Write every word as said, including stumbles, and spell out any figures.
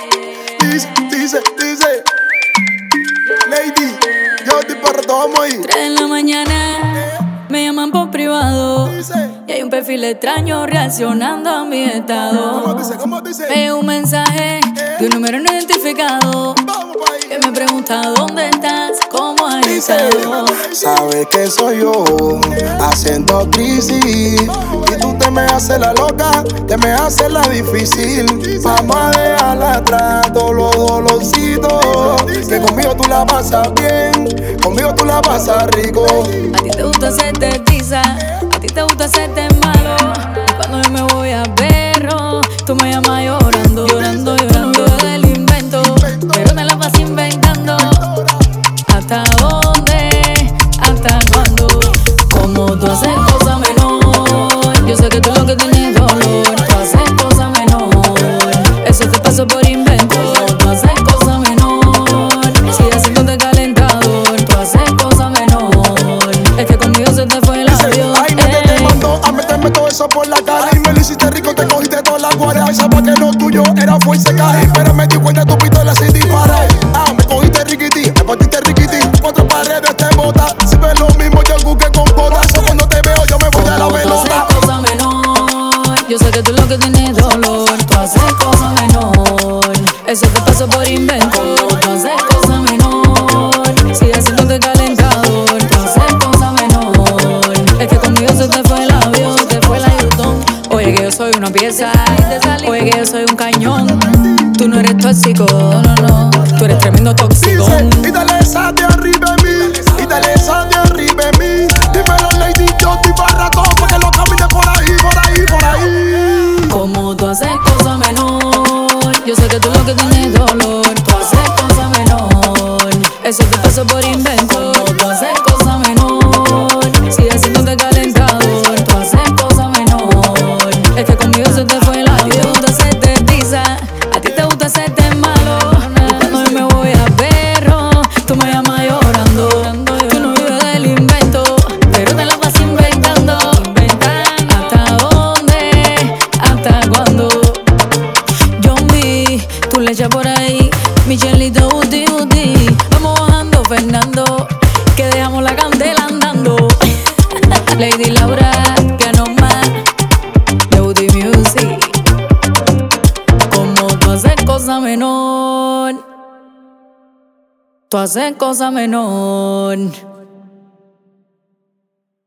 Dice, dice, dice Lady, yo estoy para todo, vamos ahí. Tres en la mañana, me llaman por privado. Dice, y hay un perfil extraño reaccionando a mi estado. ¿cómo dice? ¿Cómo dice? Me llegó un mensaje de un número no identificado Vamos pa' ahí. que me pregunta dónde estás, cómo has Dice, estado. sabes que soy yo, haciendo crisis. Y tú te me haces la loca, te me haces la difícil. Vamos a dejarla atrás, todos los dolorcitos. Que conmigo tú la pasas bien, conmigo tú la pasas rico. A ti te gusta hacerte tiza, a ti te gusta hacerte malo. Y cuando yo me voy a perro, tú me llamas llorando, llorando, llorando del invento. Pero me la vas inventando. ¿Hasta dónde? ¿Hasta cuándo? Como tú haces cosas menor. Yo sé que tú lo que tienes dolor. Tú haces cosas menor. Eso te pasó por invento. Tú haces cosas menor. Sigue haciéndote calentador. Tú haces cosas menor. Es que conmigo se te fue el avión. Ay, no te te mandó a meterme todo eso por la cara. Y me lo hiciste rico, te cogiste toda la guardia. Pensaba que lo tuyo era fuerza caja. Pero me di cuenta tu pistola sin disparar. Ah, me cogiste riquití, me partiste riquití. Cuatro paredes te bota. Si ves lo mismo, yo jugué con botas. So, cuando te veo, yo me voy a la pelota. Tú haces cosas menor. Yo sé que tú lo que tienes dolor. Tú haces cosas menor. Eso te pasó por invento. Tú haces cosas menor. Sigue haciéndote calentador. Tú haces cosas menor. Es que conmigo se te fue el avión, se te fue el ayudón. Oye que yo soy una pieza. Oye que yo soy un cañón. Tú no eres tóxico. No, no, no. Tú eres tremendo tóxico. Dice, y dale esa de arriba en mí. Y dale esa de arriba en mí. Dímelo, Lady, yo estoy para ratón. Porque lo camine por ahí, por ahí, por ahí. Como tú haces cosas menor. Yo sé que tú lo que tienes dolor. Tú haces cosas menor. Eso te pasó por invento. Como tú haces cosas menor. Sigue haciéndote calentador. Tú haces cosas menor. Es que conmigo se te fue el avión. A ti te gusta hacerte tiza. A ti te gusta hacerte malo. Y cuando yo me voy a perro, tú me llamas llorando. Tú no vives del invento, pero te la vas inventando. ¿Hasta dónde? ¿Hasta cuándo? John B, tú le echas por ahí. Michelito, Uti, Uti. Vamos bajando, Fernando, que dejamos la candela andando. Lady Laura, que no más. De Uti Music. Como tú haces cosas menor. Tú haces cosas menor.